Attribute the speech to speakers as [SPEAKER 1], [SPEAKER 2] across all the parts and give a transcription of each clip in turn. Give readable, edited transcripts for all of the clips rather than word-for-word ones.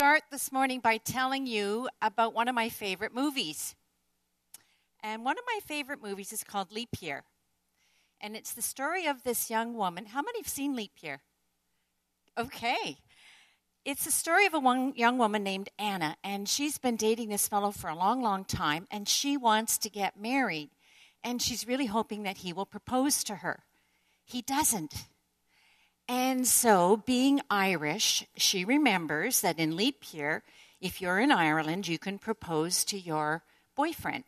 [SPEAKER 1] Start this morning by telling you about one of my favorite movies. And one of my favorite movies is called Leap Year. And it's the story of this young woman. How many have seen Leap Year? Okay. It's the story of a young woman named Anna, and she's been dating this fellow for a long, long time, and she wants to get married, and she's really hoping that he will propose to her. He doesn't. And so, being Irish, she remembers that in Leap Year, if you're in Ireland, you can propose to your boyfriend.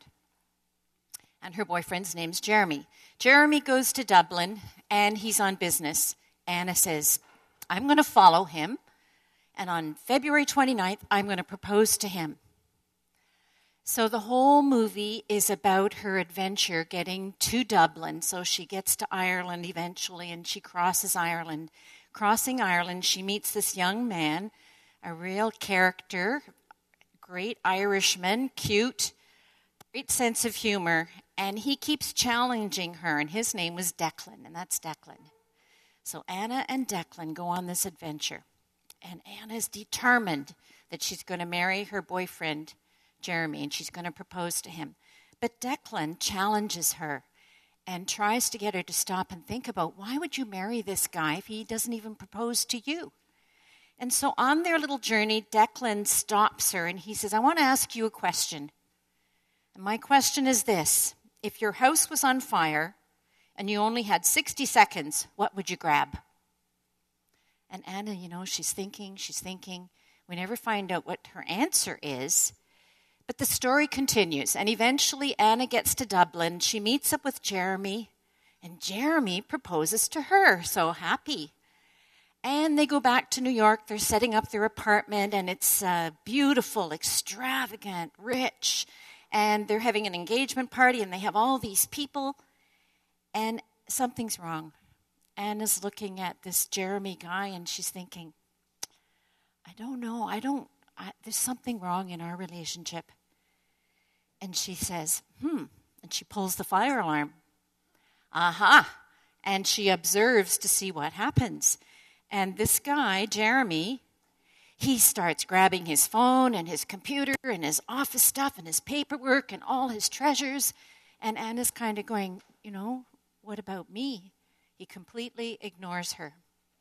[SPEAKER 1] And her boyfriend's name's Jeremy. Jeremy goes to Dublin, and he's on business. Anna says, I'm going to follow him, and on February 29th, I'm going to propose to him. So the whole movie is about her adventure getting to Dublin. So she gets to Ireland eventually, and she crosses Ireland. Crossing Ireland, she meets this young man, a real character, great Irishman, cute, great sense of humor, and he keeps challenging her, and his name was Declan, and that's Declan. So Anna and Declan go on this adventure, and Anna's determined that she's going to marry her boyfriend, Jeremy, and she's going to propose to him. But Declan challenges her and tries to get her to stop and think about, why would you marry this guy if he doesn't even propose to you? And so on their little journey, Declan stops her and he says, I want to ask you a question. And my question is this: if your house was on fire and you only had 60 seconds, what would you grab? And Anna, she's thinking. We never find out what her answer is. But the story continues, and eventually Anna gets to Dublin. She meets up with Jeremy, and Jeremy proposes to her. So happy. And they go back to New York. They're setting up their apartment, and it's beautiful, extravagant, rich. And they're having an engagement party, and they have all these people. And something's wrong. Anna's looking at this Jeremy guy, and she's thinking, I don't know. There's something wrong in our relationship. And she says, and she pulls the fire alarm. Aha! And she observes to see what happens. And this guy, Jeremy, he starts grabbing his phone and his computer and his office stuff and his paperwork and all his treasures. And Anna's kind of going, what about me? He completely ignores her.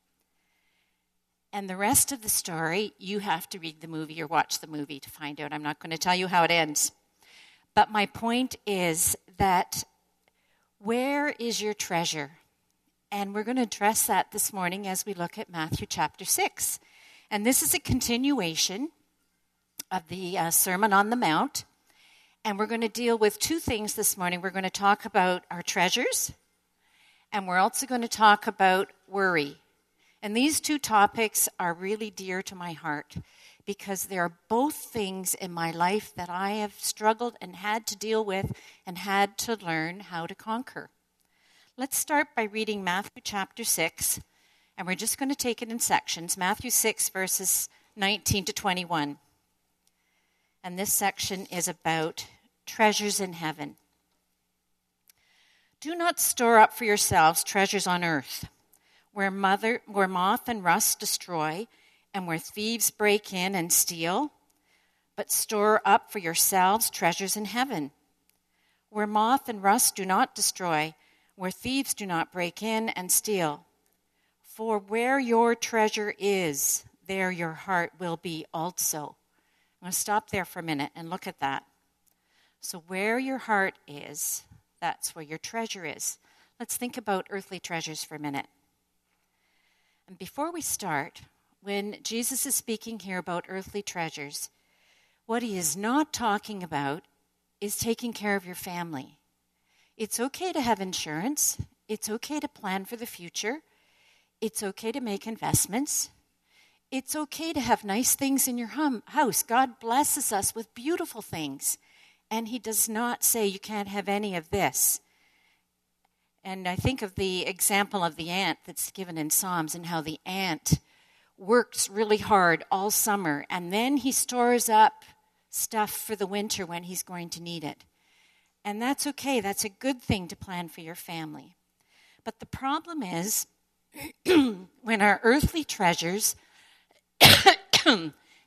[SPEAKER 1] And the rest of the story, you have to read the movie or watch the movie to find out. I'm not going to tell you how it ends. But my point is that where is your treasure? And we're going to address that this morning as we look at Matthew chapter 6. And this is a continuation of the Sermon on the Mount. And we're going to deal with two things this morning. We're going to talk about our treasures, and we're also going to talk about worry. And these two topics are really dear to my heart because they are both things in my life that I have struggled and had to deal with and had to learn how to conquer. Let's start by reading Matthew chapter 6, and we're just going to take it in sections. Matthew 6, verses 19 to 21. And this section is about treasures in heaven. Do not store up for yourselves treasures on earth, where moth and rust destroy, and where thieves break in and steal, but store up for yourselves treasures in heaven, where moth and rust do not destroy, where thieves do not break in and steal. For where your treasure is, there your heart will be also. I'm going to stop there for a minute and look at that. So where your heart is, that's where your treasure is. Let's think about earthly treasures for a minute. And before we start, when Jesus is speaking here about earthly treasures, what he is not talking about is taking care of your family. It's okay to have insurance. It's okay to plan for the future. It's okay to make investments. It's okay to have nice things in your house. God blesses us with beautiful things. And he does not say you can't have any of this. And I think of the example of the ant that's given in Psalms and how the ant works really hard all summer, and then he stores up stuff for the winter when he's going to need it. And that's okay. That's a good thing to plan for your family. But the problem is when our earthly treasures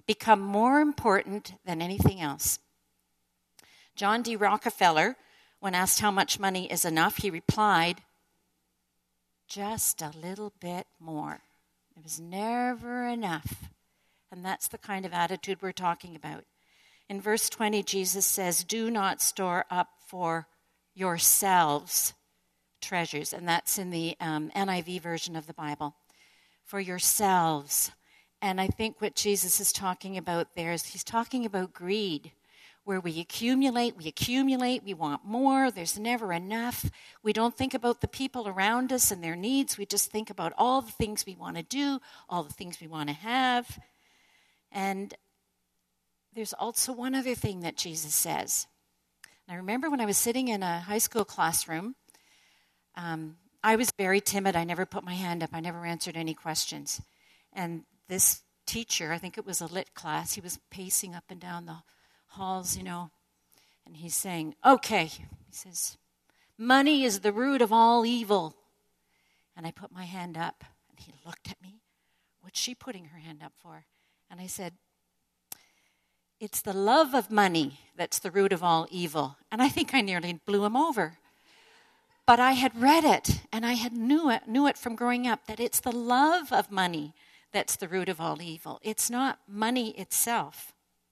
[SPEAKER 1] become more important than anything else. John D. Rockefeller, when asked how much money is enough, he replied, just a little bit more. It was never enough. And that's the kind of attitude we're talking about. In verse 20, Jesus says, do not store up for yourselves treasures. And that's in the NIV version of the Bible. For yourselves. And I think what Jesus is talking about there is he's talking about greed, where we accumulate, we want more, there's never enough. We don't think about the people around us and their needs. We just think about all the things we want to do, all the things we want to have. And there's also one other thing that Jesus says. And I remember when I was sitting in a high school classroom, I was very timid. I never put my hand up. I never answered any questions. And this teacher, I think it was a lit class, he was pacing up and down the halls, and he's saying, okay, he says, money is the root of all evil. And I put my hand up, and he looked at me. What's she putting her hand up for? And I said, it's the love of money that's the root of all evil. And I think I nearly blew him over. But I had read it, and I had knew it from growing up, that it's the love of money that's the root of all evil. It's not money itself.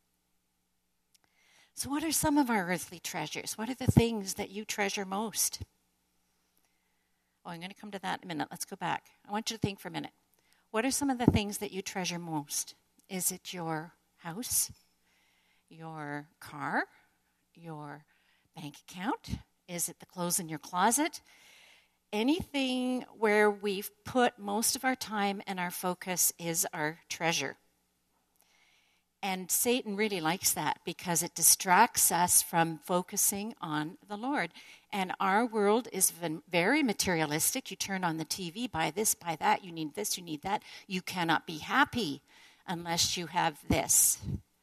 [SPEAKER 1] So what are some of our earthly treasures? What are the things that you treasure most? Oh, I'm going to come to that in a minute. Let's go back. I want you to think for a minute. What are some of the things that you treasure most? Is it your house, your car, your bank account? Is it the clothes in your closet? Anything where we've put most of our time and our focus is our treasure. And Satan really likes that because it distracts us from focusing on the Lord. And our world is very materialistic. You turn on the TV, buy this, buy that, you need this, you need that. You cannot be happy unless you have this.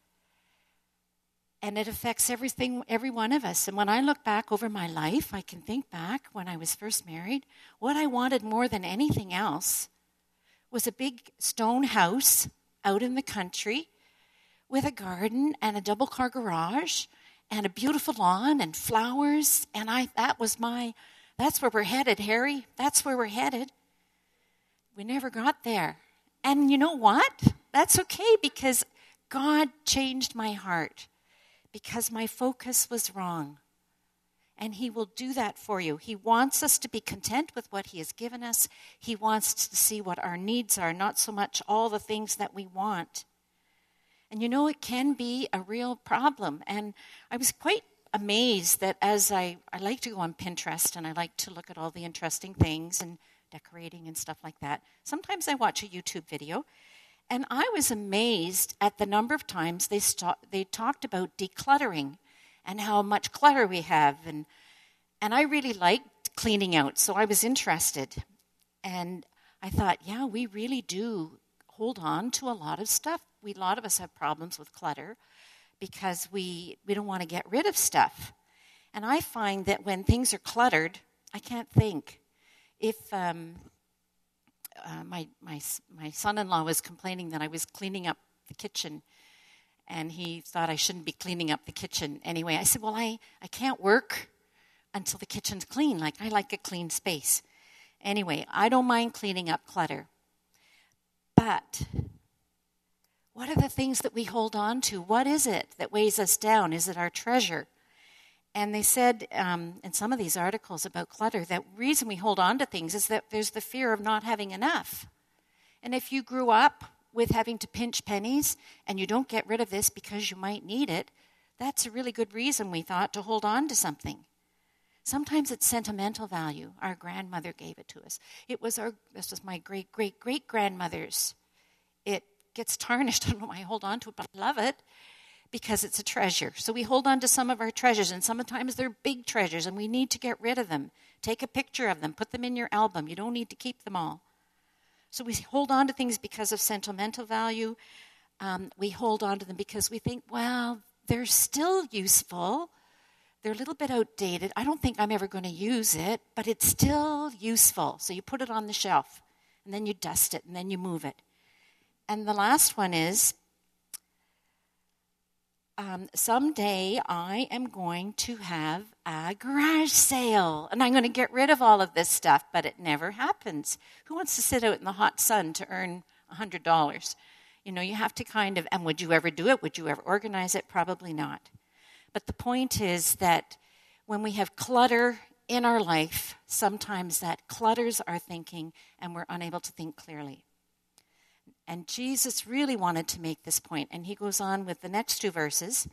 [SPEAKER 1] And it affects every one of us. And when I look back over my life, I can think back when I was first married. What I wanted more than anything else was a big stone house out in the country with a garden and a double-car garage and a beautiful lawn and flowers. And that's where we're headed, Harry. That's where we're headed. We never got there. And you know what? That's okay because God changed my heart. Because my focus was wrong. And he will do that for you. He wants us to be content with what he has given us. He wants us to see what our needs are, not so much all the things that we want. And it can be a real problem. And I was quite amazed that as I like to go on Pinterest and I like to look at all the interesting things and decorating and stuff like that. Sometimes I watch a YouTube video. And I was amazed at the number of times they talked about decluttering and how much clutter we have. And I really liked cleaning out, so I was interested. And I thought, yeah, we really do hold on to a lot of stuff. A lot of us have problems with clutter because we don't want to get rid of stuff. And I find that when things are cluttered, I can't think. If my son-in-law was complaining that I was cleaning up the kitchen, and he thought I shouldn't be cleaning up the kitchen anyway. I said, well, I can't work until the kitchen's clean. Like, I like a clean space. Anyway, I don't mind cleaning up clutter. But what are the things that we hold on to? What is it that weighs us down? Is it our treasure? And they said in some of these articles about clutter that reason we hold on to things is that there's the fear of not having enough. And if you grew up with having to pinch pennies and you don't get rid of this because you might need it, that's a really good reason, we thought, to hold on to something. Sometimes it's sentimental value. Our grandmother gave it to us. This was my great-great-great-grandmother's. It gets tarnished. I don't know why I hold on to it, but I love it. Because it's a treasure. So we hold on to some of our treasures, and sometimes they're big treasures, and we need to get rid of them. Take a picture of them. Put them in your album. You don't need to keep them all. So we hold on to things because of sentimental value. We hold on to them because we think, well, they're still useful. They're a little bit outdated. I don't think I'm ever going to use it, but it's still useful. So you put it on the shelf, and then you dust it, and then you move it. And the last one is, someday I am going to have a garage sale and I'm going to get rid of all of this stuff, but it never happens. Who wants to sit out in the hot sun to earn $100? You know, you have to and would you ever do it? Would you ever organize it? Probably not. But the point is that when we have clutter in our life, sometimes that clutters our thinking and we're unable to think clearly. And Jesus really wanted to make this point, and he goes on with the next two verses.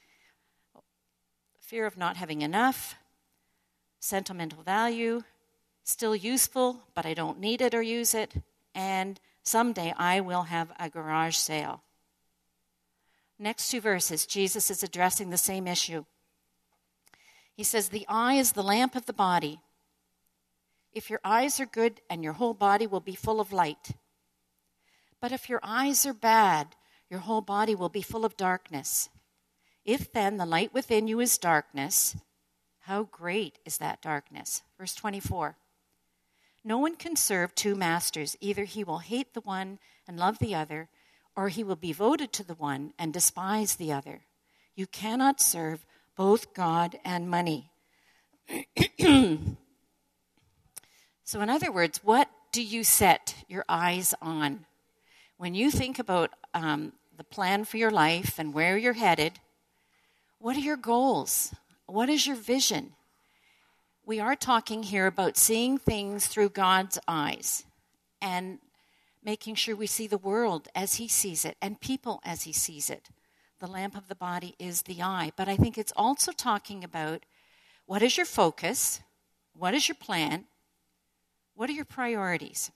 [SPEAKER 1] Fear of not having enough, sentimental value, still useful, but I don't need it or use it, and someday I will have a garage sale. Next two verses, Jesus is addressing the same issue. He says, the eye is the lamp of the body. If your eyes are good, and your whole body will be full of light. But if your eyes are bad, your whole body will be full of darkness. If then the light within you is darkness, how great is that darkness? Verse 24. No one can serve two masters. Either he will hate the one and love the other, or he will be devoted to the one and despise the other. You cannot serve both God and money. So in other words, what do you set your eyes on? When you think about the plan for your life and where you're headed, what are your goals? What is your vision? We are talking here about seeing things through God's eyes and making sure we see the world as he sees it and people as he sees it. The lamp of the body is the eye. But I think it's also talking about what is your focus? What is your plan? What are your priorities?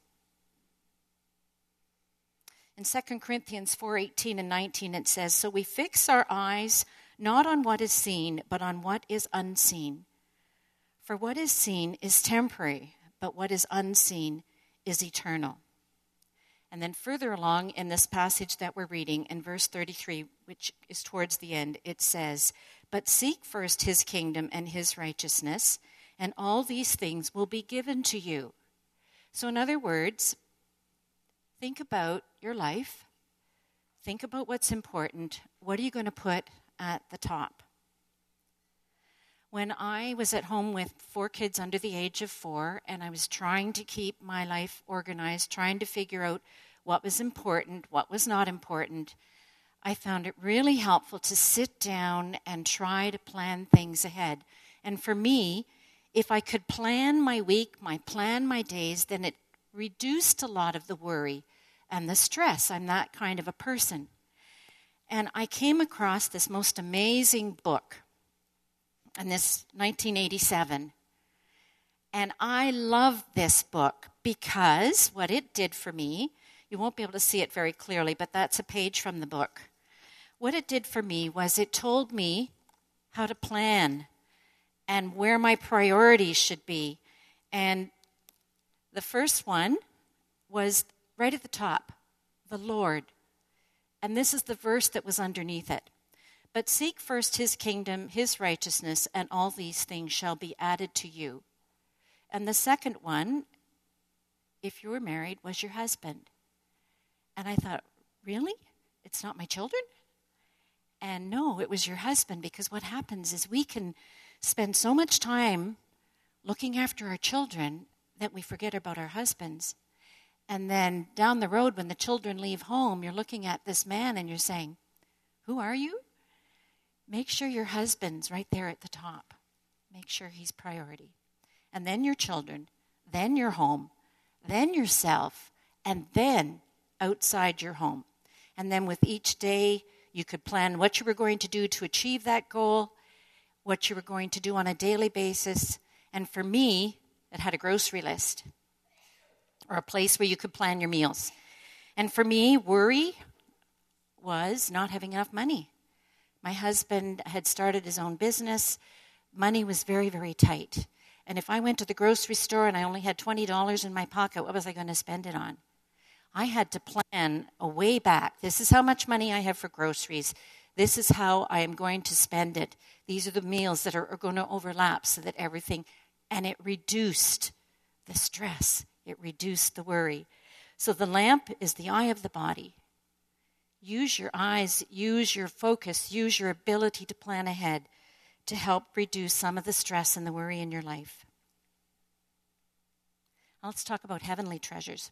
[SPEAKER 1] In 2 Corinthians 4:18 and 19 it says, so we fix our eyes not on what is seen, but on what is unseen. For what is seen is temporary, but what is unseen is eternal. And then further along in this passage that we're reading, in verse 33, which is towards the end, it says, but seek first his kingdom and his righteousness, and all these things will be given to you. So in other words, think about your life. Think about what's important. What are you going to put at the top? When I was at home with 4 kids under the age of 4, and I was trying to keep my life organized, trying to figure out what was important, what was not important, I found it really helpful to sit down and try to plan things ahead. And for me, if I could plan my week, plan my days, then it reduced a lot of the worry and the stress. I'm that kind of a person. And I came across this most amazing book, and this 1987. And I love this book because what it did for me, you won't be able to see it very clearly, but that's a page from the book. What it did for me was it told me how to plan and where my priorities should be. And the first one was right at the top, the Lord. And this is the verse that was underneath it. But seek first his kingdom, his righteousness, and all these things shall be added to you. And the second one, if you were married, was your husband. And I thought, really? It's not my children? And no, it was your husband, because what happens is we can spend so much time looking after our children that we forget about our husbands. And then down the road, when the children leave home, you're looking at this man and you're saying, who are you? Make sure your husband's right there at the top. Make sure he's priority. And then your children, then your home, then yourself, and then outside your home. And then with each day, you could plan what you were going to do to achieve that goal, what you were going to do on a daily basis. And for me, it had a grocery list, or a place where you could plan your meals. And for me, worry was not having enough money. My husband had started his own business. Money was very, very tight. And if I went to the grocery store and I only had $20 in my pocket, what was I going to spend it on? I had to plan a way back. This is how much money I have for groceries. This is how I am going to spend it. These are the meals that are going to overlap so that everything, and it reduced the stress. It reduced the worry. So the lamp is the eye of the body. Use your eyes, use your focus, use your ability to plan ahead to help reduce some of the stress and the worry in your life. Now let's talk about heavenly treasures.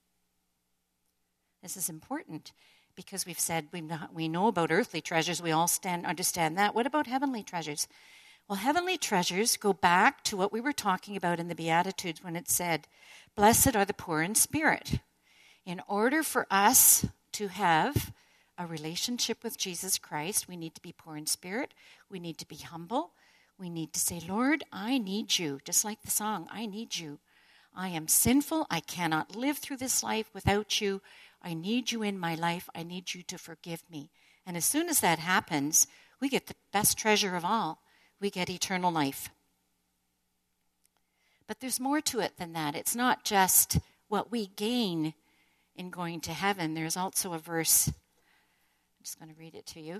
[SPEAKER 1] This is important because we've said we know about earthly treasures. We all understand that. What about heavenly treasures? Well, heavenly treasures go back to what we were talking about in the Beatitudes when it said, "Blessed are the poor in spirit." In order for us to have a relationship with Jesus Christ, we need to be poor in spirit. We need to be humble. We need to say, "Lord, I need you." Just like the song, "I need you. I am sinful. I cannot live through this life without you. I need you in my life. I need you to forgive me." And as soon as that happens, we get the best treasure of all. We get eternal life. But there's more to it than that. It's not just what we gain in going to heaven. There's also a verse. I'm just going to read it to you.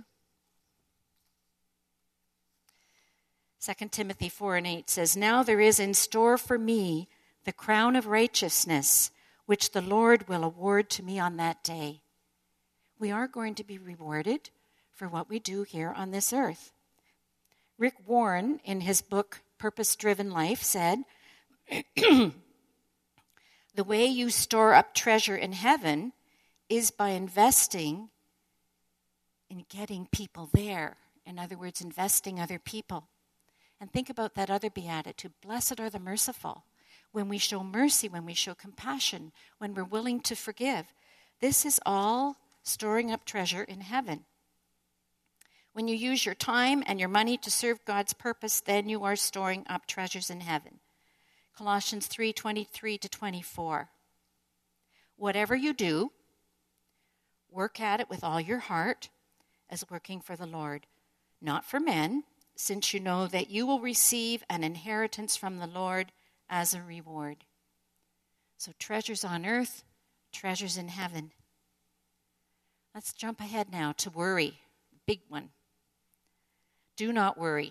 [SPEAKER 1] 2 Timothy 4:8 says, "Now there is in store for me the crown of righteousness, which the Lord will award to me on that day." We are going to be rewarded for what we do here on this earth. Rick Warren, in his book, Purpose-Driven Life, said, "The way you store up treasure in heaven is by investing in getting people there. In other words, investing other people." And think about that other beatitude. Blessed are the merciful. When we show mercy, when we show compassion, when we're willing to forgive. This is all storing up treasure in heaven. When you use your time and your money to serve God's purpose, then you are storing up treasures in heaven. Colossians 3:23-24. "Whatever you do, work at it with all your heart, as working for the Lord, not for men, since you know that you will receive an inheritance from the Lord as a reward." So treasures on earth, treasures in heaven. Let's jump ahead now to worry, big one. Do not worry.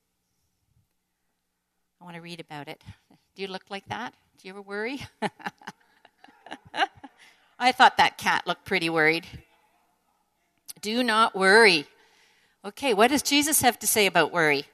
[SPEAKER 1] I want to read about it. Do you look like that? Do you ever worry? I thought that cat looked pretty worried. Do not worry. Okay, what does Jesus have to say about worry?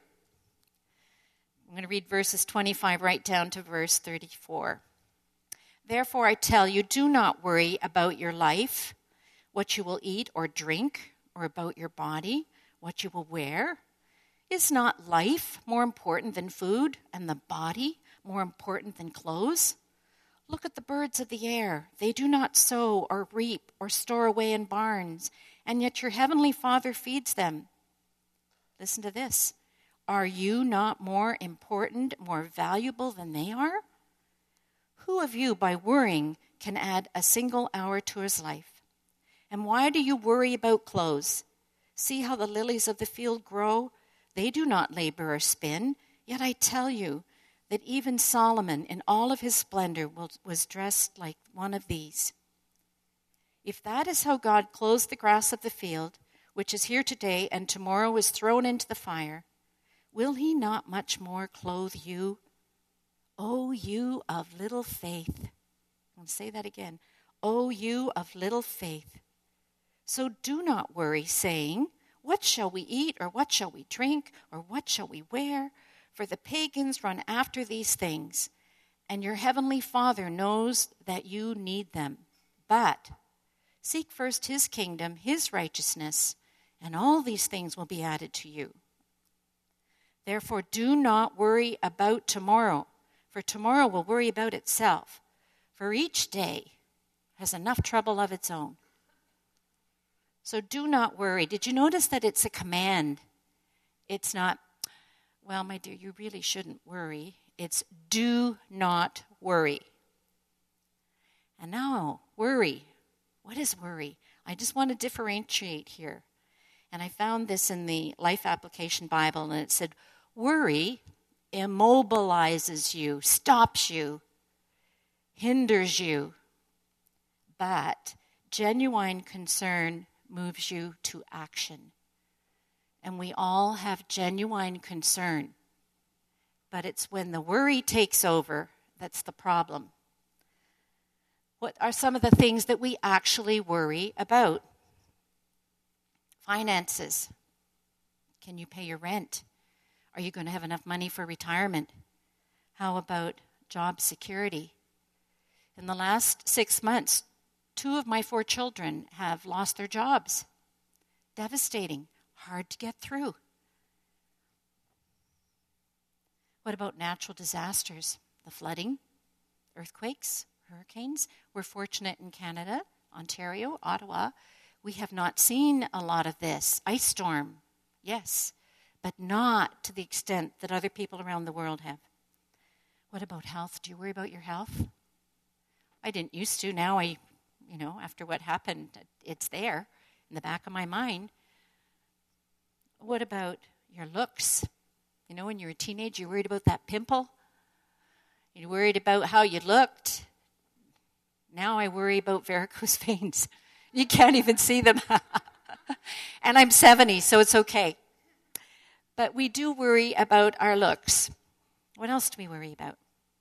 [SPEAKER 1] I'm going to read verses 25 right down to verse 34. "Therefore I tell you, do not worry about your life, what you will eat or drink, or about your body, what you will wear. Is not life more important than food, and the body more important than clothes? Look at the birds of the air. They do not sow or reap or store away in barns, and yet your heavenly Father feeds them. Listen to this. Are you not more important, more valuable than they are? Who of you, by worrying, can add a single hour to his life? And why do you worry about clothes? See how the lilies of the field grow? They do not labor or spin. Yet I tell you that even Solomon, in all of his splendor, was dressed like one of these. If that is how God clothes the grass of the field, which is here today and tomorrow is thrown into the fire, will he not much more clothe you? O you of little faith." I'll say that again. O you of little faith. "So do not worry, saying, what shall we eat, or what shall we drink, or what shall we wear? For the pagans run after these things, and your heavenly Father knows that you need them. But seek first his kingdom, his righteousness, and all these things will be added to you. Therefore do not worry about tomorrow, for tomorrow will worry about itself. For each day has enough trouble of its own. So do not worry." Did you notice that it's a command? It's not, "Well, my dear, you really shouldn't worry." It's do not worry. And now, worry. What is worry? I just want to differentiate here. And I found this in the Life Application Bible, and it said, worry immobilizes you, stops you, hinders you. But genuine concern moves you to action. And we all have genuine concern. But it's when the worry takes over that's the problem. What are some of the things that we actually worry about? Finances. Can you pay your rent? Are you going to have enough money for retirement? How about job security? In the last 6 months, 2 of my 4 children have lost their jobs. Devastating, hard to get through. What about natural disasters? The flooding, earthquakes, hurricanes. We're fortunate in Canada, Ontario, Ottawa. We have not seen a lot of this. Ice storm, yes, but not to the extent that other people around the world have. What about health? Do you worry about your health? I didn't used to. Now after what happened, it's there in the back of my mind. What about your looks? When you're a teenager, you're worried about that pimple. You're worried about how you looked. Now I worry about varicose veins. You can't even see them. And I'm 70, so it's okay. But we do worry about our looks. What else do we worry about?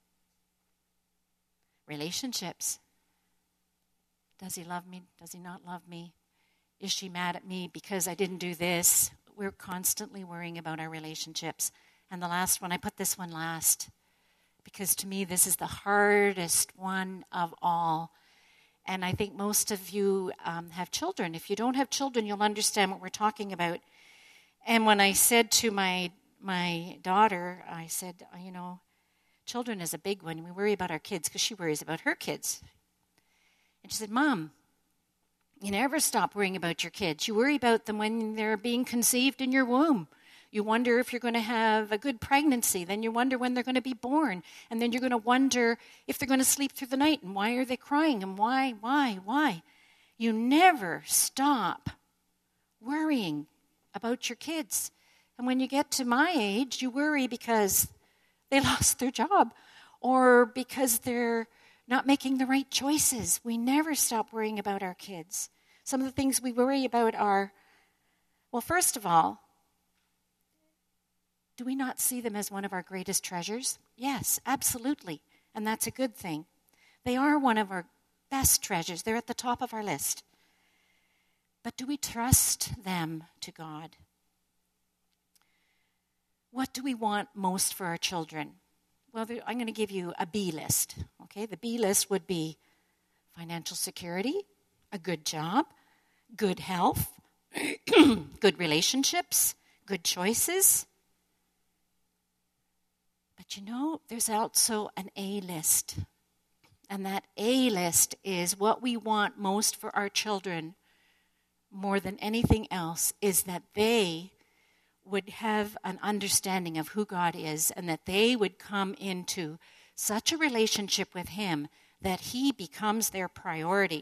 [SPEAKER 1] Relationships. Does he love me? Does he not love me? Is she mad at me because I didn't do this? We're constantly worrying about our relationships. And the last one, I put this one last, because to me this is the hardest one of all. And I think most of you have children. If you don't have children, you'll understand what we're talking about. And when I said to my daughter, I said, children is a big one. We worry about our kids because she worries about her kids. And she said, Mom, you never stop worrying about your kids. You worry about them when they're being conceived in your womb. You wonder if you're going to have a good pregnancy. Then you wonder when they're going to be born. And then you're going to wonder if they're going to sleep through the night. And why are they crying? And why? You never stop worrying about your kids. And when you get to my age, you worry because they lost their job or because they're not making the right choices. We never stop worrying about our kids. Some of the things we worry about are, well, first of all, do we not see them as one of our greatest treasures? Yes, absolutely. And that's a good thing. They are one of our best treasures. They're at the top of our list. But do we trust them to God? What do we want most for our children? Well, I'm going to give you a B list. Okay, the B list would be financial security, a good job, good health, good relationships, good choices. But there's also an A list. And that A list is what we want most for our children more than anything else is that they would have an understanding of who God is and that they would come into such a relationship with Him that He becomes their priority.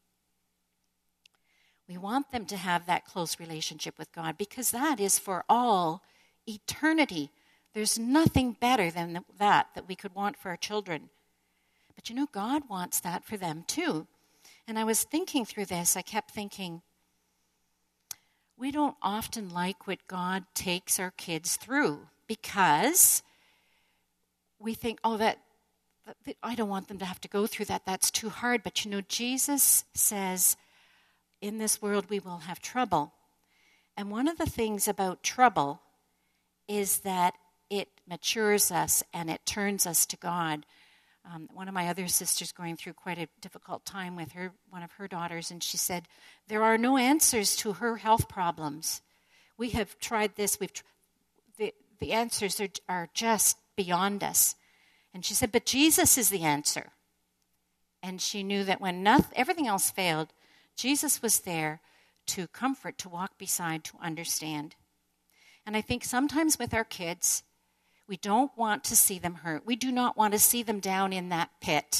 [SPEAKER 1] We want them to have that close relationship with God because that is for all eternity. There's nothing better than that we could want for our children. But God wants that for them too. And I was thinking through this, I kept thinking, we don't often like what God takes our kids through because we think, that I don't want them to have to go through that. That's too hard. But Jesus says, in this world we will have trouble. And one of the things about trouble is that it matures us and it turns us to God. One of my other sisters going through quite a difficult time with one of her daughters, and she said, there are no answers to her health problems. We have tried this. The answers are just beyond us. And she said, but Jesus is the answer. And she knew that when everything else failed, Jesus was there to comfort, to walk beside, to understand. And I think sometimes with our kids, we don't want to see them hurt. We do not want to see them down in that pit.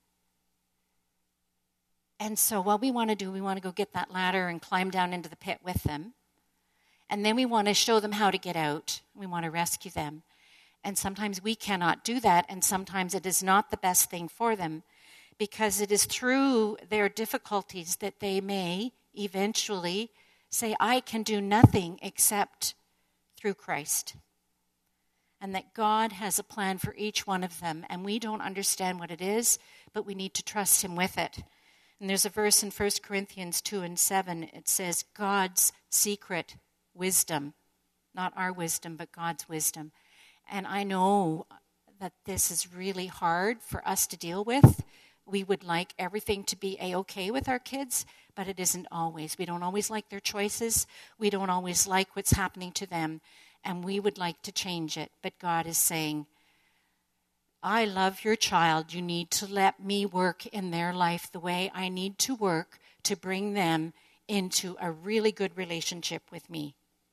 [SPEAKER 1] And so what we want to do, we want to go get that ladder and climb down into the pit with them. And then we want to show them how to get out. We want to rescue them. And sometimes we cannot do that, and sometimes it is not the best thing for them because it is through their difficulties that they may eventually say, I can do nothing except through Christ. And that God has a plan for each one of them, and we don't understand what it is, but we need to trust Him with it. And there's a verse in 1 Corinthians 2:7. It says, God's secret wisdom, not our wisdom, but God's wisdom. And I know that this is really hard for us to deal with. We would like everything to be A-okay with our kids, but it isn't always. We don't always like their choices. We don't always like what's happening to them, and we would like to change it. But God is saying, I love your child. You need to let me work in their life the way I need to work to bring them into a really good relationship with me.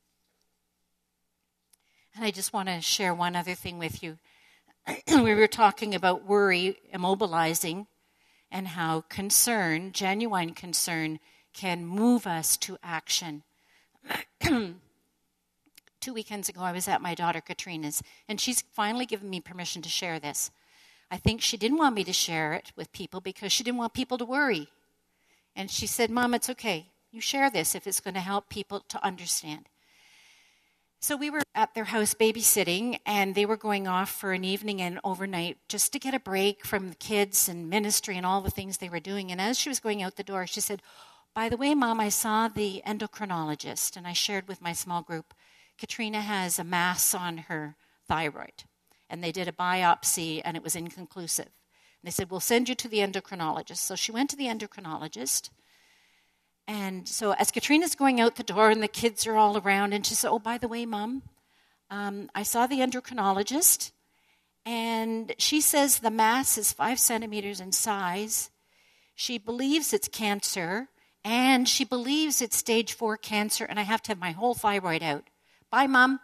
[SPEAKER 1] And I just want to share one other thing with you. We were talking about worry immobilizing and how concern, genuine concern, can move us to action. 2 weekends ago, I was at my daughter Katrina's, and she's finally given me permission to share this. I think she didn't want me to share it with people because she didn't want people to worry. And she said, Mom, it's okay. You share this if it's going to help people to understand. So we were at their house babysitting, and they were going off for an evening and overnight just to get a break from the kids and ministry and all the things they were doing. And as she was going out the door, she said, by the way, Mom, I saw the endocrinologist, and I shared with my small group, Katrina has a mass on her thyroid, and they did a biopsy, and it was inconclusive. And they said, we'll send you to the endocrinologist. So she went to the endocrinologist, and so as Katrina's going out the door and the kids are all around, and she said, oh, by the way, Mom, I saw the endocrinologist, and she says the mass is 5 centimeters in size. She believes it's cancer, and she believes it's stage 4 cancer, and I have to have my whole thyroid out. Bye, Mom.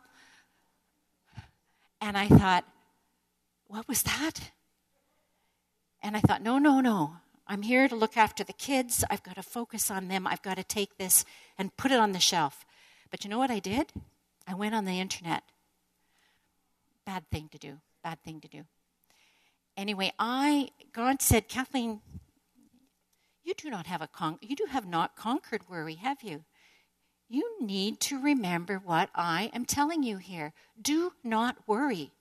[SPEAKER 1] And I thought, what was that? And I thought, no. I'm here to look after the kids. I've got to focus on them. I've got to take this and put it on the shelf. But you know what I did? I went on the internet. Bad thing to do. Anyway, God said, Kathleen, you have not conquered worry, have you? You need to remember what I am telling you here. Do not worry.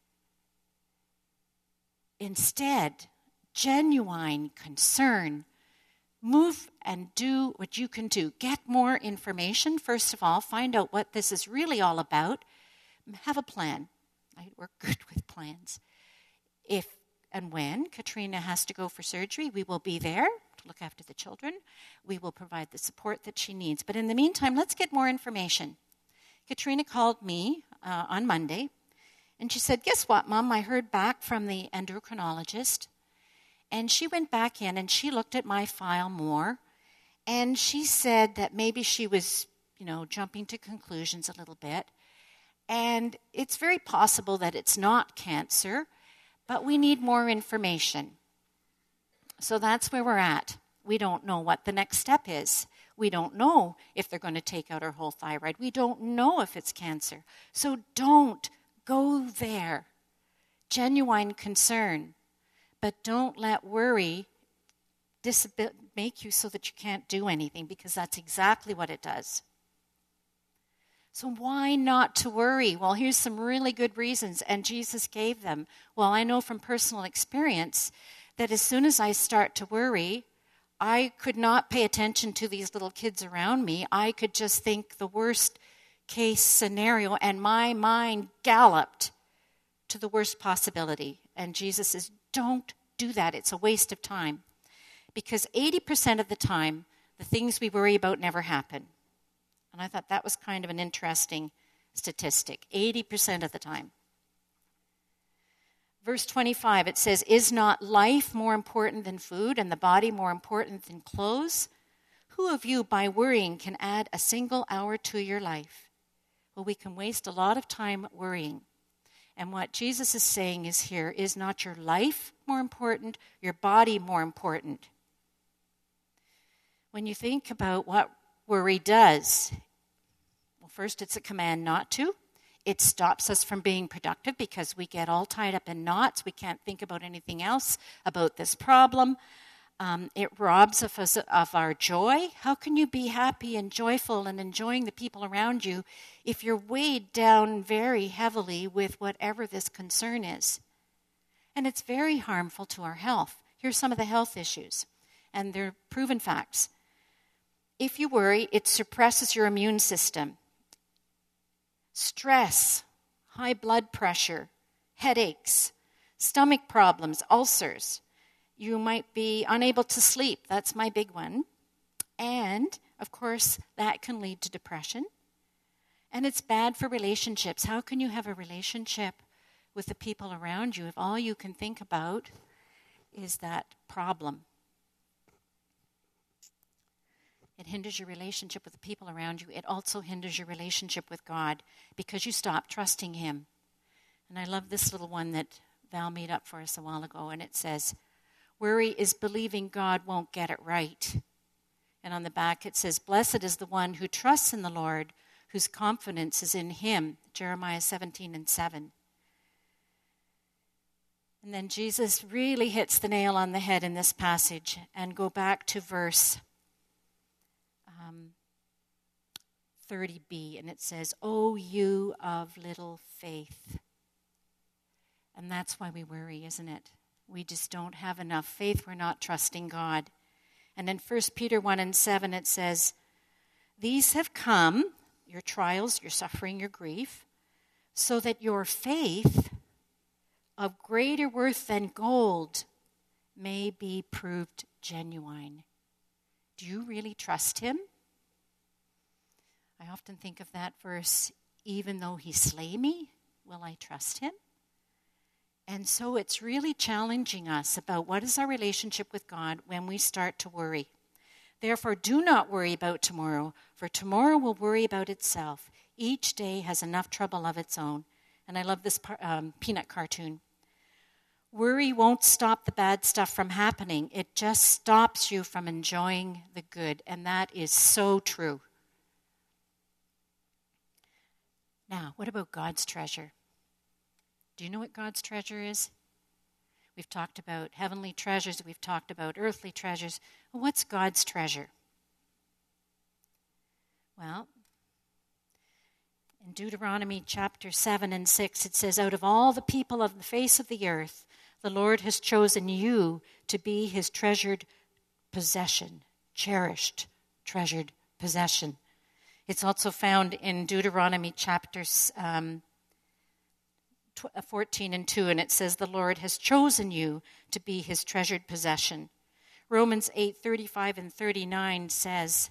[SPEAKER 1] Instead, genuine concern. Move and do what you can do. Get more information, first of all. Find out what this is really all about. Have a plan. I work good with plans. If and when Katrina has to go for surgery, we will be there to look after the children. We will provide the support that she needs. But in the meantime, let's get more information. Katrina called me on Monday, and she said, guess what, Mom? I heard back from the endocrinologist. And she went back in and she looked at my file more, and she said that maybe she was, jumping to conclusions a little bit. And it's very possible that it's not cancer, but we need more information. So that's where we're at. We don't know what the next step is. We don't know if they're going to take out her whole thyroid. We don't know if it's cancer. So don't go there. Genuine concern. But don't let worry make you so that you can't do anything, because that's exactly what it does. So why not to worry? Well, here's some really good reasons, and Jesus gave them. Well, I know from personal experience that as soon as I start to worry, I could not pay attention to these little kids around me. I could just think the worst case scenario, and my mind galloped to the worst possibility. And Jesus says, don't do that. It's a waste of time. Because 80% of the time, the things we worry about never happen. And I thought that was kind of an interesting statistic. 80% of the time. Verse 25, it says, is not life more important than food, and the body more important than clothes? Who of you, by worrying, can add a single hour to your life? Well, we can waste a lot of time worrying. And what Jesus is saying is here, is not your life more important, your body more important? When you think about what worry does, well, first it's a command not to. It stops us from being productive because we get all tied up in knots. We can't think about anything else about this problem. It robs us of our joy. How can you be happy and joyful and enjoying the people around you if you're weighed down very heavily with whatever this concern is? And it's very harmful to our health. Here's some of the health issues. and they're proven facts. If you worry, it suppresses your immune system. Stress, high blood pressure, headaches, stomach problems, ulcers. You might be unable to sleep. That's my big one. And, of course, that can lead to depression. And it's bad for relationships. How can you have a relationship with the people around you if all you can think about is that problem? It hinders your relationship with the people around you. It also hinders your relationship with God because you stop trusting Him. And I love this little one that Val made up for us a while ago, and it says, worry is believing God won't get it right. And on the back it says, blessed is the one who trusts in the Lord, whose confidence is in Him. Jeremiah 17:7. And then Jesus really hits the nail on the head in this passage. And go back to verse 30b, and it says, "O you of little faith." And that's why we worry, isn't it? We just don't have enough faith. We're not trusting God. And in 1 Peter 1:7, it says, "These have come," your trials, your suffering, your grief, "so that your faith, of greater worth than gold, may be proved genuine." Do you really trust Him? I often think of that verse, "Even though He slay me, will I trust Him?" And so it's really challenging us about what is our relationship with God when we start to worry. Therefore, do not worry about tomorrow, for tomorrow will worry about itself. Each day has enough trouble of its own. And I love this Peanut cartoon. Worry won't stop the bad stuff from happening. It just stops you from enjoying the good. And that is so true. Now, what about God's treasure? Do you know what God's treasure is? We've talked about heavenly treasures. We've talked about earthly treasures. Well, what's God's treasure? Well, in Deuteronomy chapter 7 and 6, it says, "Out of all the people of the face of the earth, the Lord has chosen you to be His treasured possession," cherished, treasured possession. It's also found in Deuteronomy chapters 14 and 2, and it says, "The Lord has chosen you to be His treasured possession." Romans 8:35 and 39 says,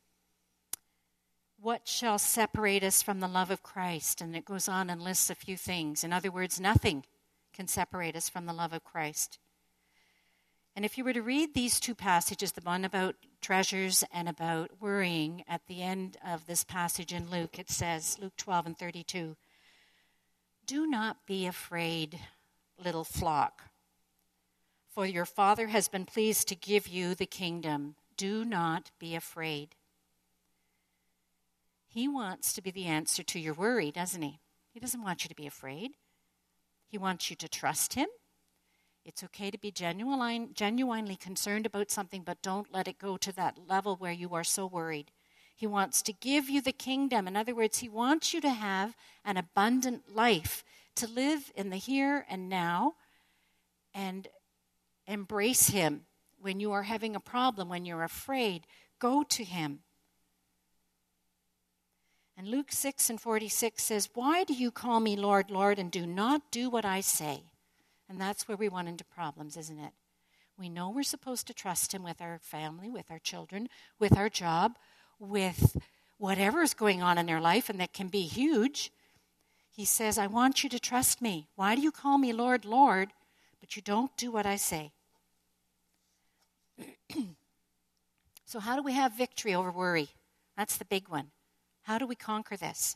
[SPEAKER 1] "What shall separate us from the love of Christ?" And it goes on and lists a few things. In other words, nothing can separate us from the love of Christ. And if you were to read these two passages, the one about treasures and about worrying, at the end of this passage in Luke, it says, Luke 12 and 32, "Do not be afraid, little flock, for your Father has been pleased to give you the kingdom. Do not be afraid." He wants to be the answer to your worry, doesn't He? He doesn't want you to be afraid. He wants you to trust Him. It's okay to be genuinely concerned about something, but don't let it go to that level where you are so worried. He wants to give you the kingdom. In other words, He wants you to have an abundant life, to live in the here and now and embrace Him. When you are having a problem, when you're afraid, go to Him. And Luke 6 and 46 says, "Why do you call me Lord, Lord, and do not do what I say?" And that's where we run into problems, isn't it? We know we're supposed to trust Him with our family, with our children, with our job, with whatever is going on in their life, and that can be huge. He says, "I want you to trust me. Why do you call me Lord, Lord, but you don't do what I say?" So how do we have victory over worry? That's the big one. How do we conquer this?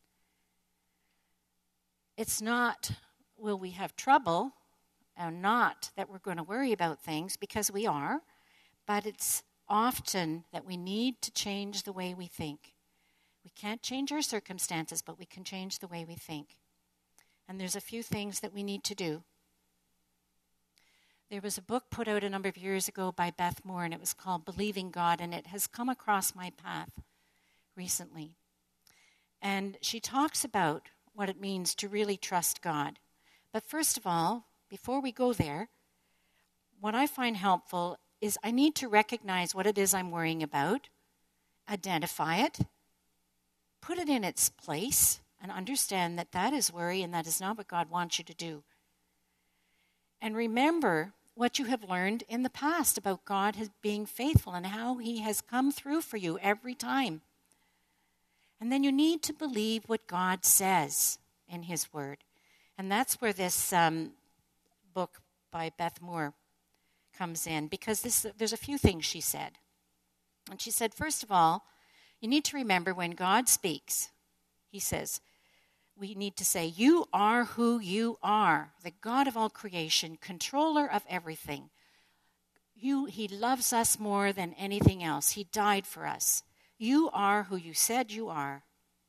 [SPEAKER 1] It's not, will we have trouble, and not that we're going to worry about things, because we are, but it's often that we need to change the way we think. We can't change our circumstances, but we can change the way we think. And there's a few things that we need to do. There was a book put out a number of years ago by Beth Moore, and it was called Believing God, and it has come across my path recently. And she talks about what it means to really trust God. But first of all, before we go there, what I find helpful is I need to recognize what it is I'm worrying about, identify it, put it in its place, and understand that that is worry and that is not what God wants you to do. And remember what you have learned in the past about God being faithful and how he has come through for you every time. And then you need to believe what God says in his word. And that's where this book by Beth Moore comes in, because there's a few things she said. And she said, first of all, you need to remember when God speaks, he says, we need to say, you are who you are, the God of all creation, controller of everything. He loves us more than anything else. He died for us. You are who you said you are.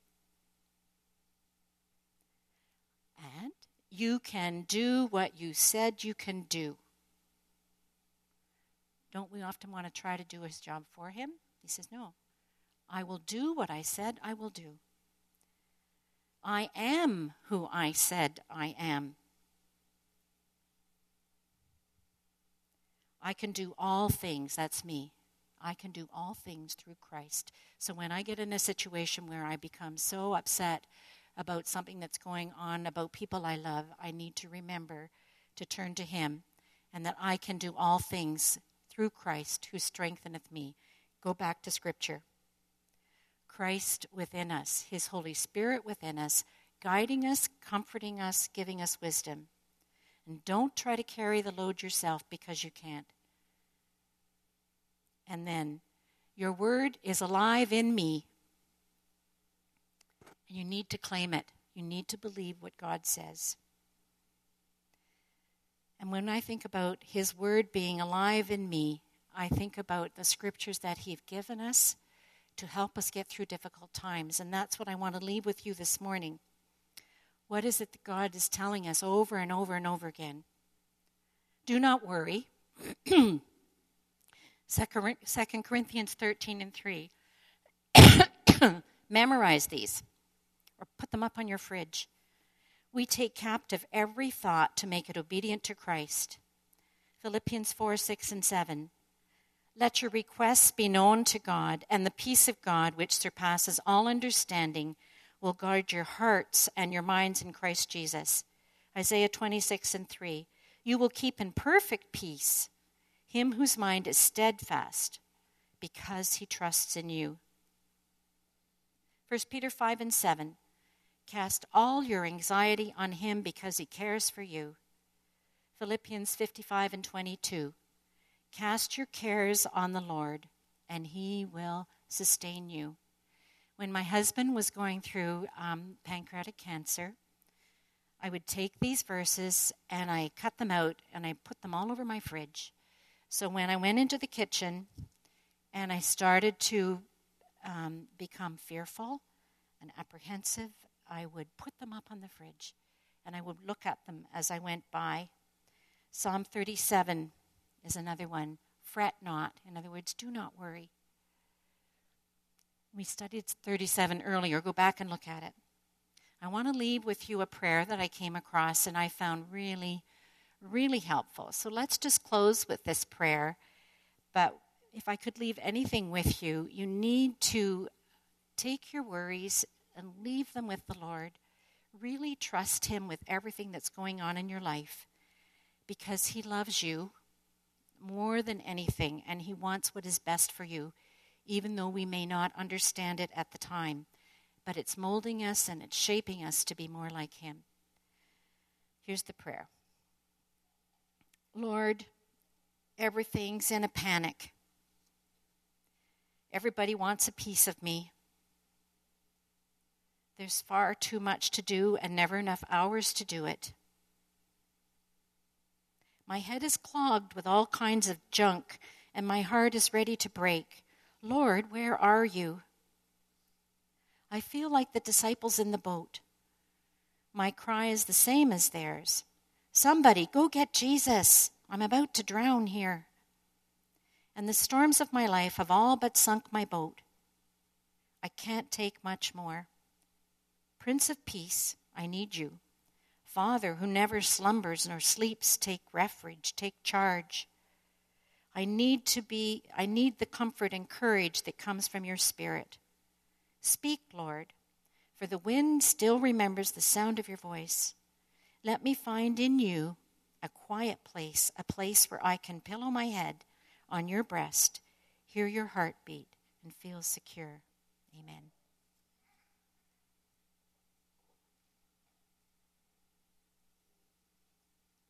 [SPEAKER 1] And you can do what you said you can do. Don't we often want to try to do his job for him? He says, no, I will do what I said I will do. I am who I said I am. I can do all things, that's me. I can do all things through Christ. So when I get in a situation where I become so upset about something that's going on, about people I love, I need to remember to turn to him and that I can do all things through Christ who strengtheneth me. Go back to Scripture. Christ within us, his Holy Spirit within us, guiding us, comforting us, giving us wisdom. And don't try to carry the load yourself because you can't. And then, your word is alive in me. And you need to claim it. You need to believe what God says. And when I think about his word being alive in me, I think about the scriptures that he's given us to help us get through difficult times. And that's what I want to leave with you this morning. What is it that God is telling us over and over and over again? Do not worry. 2 Corinthians 13:3. Memorize these or put them up on your fridge. We take captive every thought to make it obedient to Christ. Philippians 4:6-7. Let your requests be known to God, and the peace of God, which surpasses all understanding, will guard your hearts and your minds in Christ Jesus. Isaiah 26:3. You will keep in perfect peace him whose mind is steadfast, because he trusts in you. 1 Peter 5:7. Cast all your anxiety on him because he cares for you. Philippians 55:22. Cast your cares on the Lord, and he will sustain you. When my husband was going through pancreatic cancer, I would take these verses and I cut them out and I put them all over my fridge. So when I went into the kitchen and I started to become fearful and apprehensive, I would put them up on the fridge and I would look at them as I went by. Psalm 37 is another one. Fret not. In other words, do not worry. We studied 37 earlier. Go back and look at it. I want to leave with you a prayer that I came across and I found really, really helpful. So let's just close with this prayer. But if I could leave anything with you, you need to take your worries and leave them with the Lord. Really trust him with everything that's going on in your life, because he loves you more than anything, and he wants what is best for you, even though we may not understand it at the time. But it's molding us and it's shaping us to be more like him. Here's the prayer. Lord, everything's in a panic. Everybody wants a piece of me. There's far too much to do and never enough hours to do it. My head is clogged with all kinds of junk, and my heart is ready to break. Lord, where are you? I feel like the disciples in the boat. My cry is the same as theirs. Somebody, go get Jesus. I'm about to drown here. And the storms of my life have all but sunk my boat. I can't take much more. Prince of Peace, I need you. Father, who never slumbers nor sleeps, take refuge, take charge. I need the comfort and courage that comes from your Spirit. Speak, Lord, for the wind still remembers the sound of your voice. Let me find in you a quiet place, a place where I can pillow my head on your breast, hear your heartbeat, and feel secure. Amen.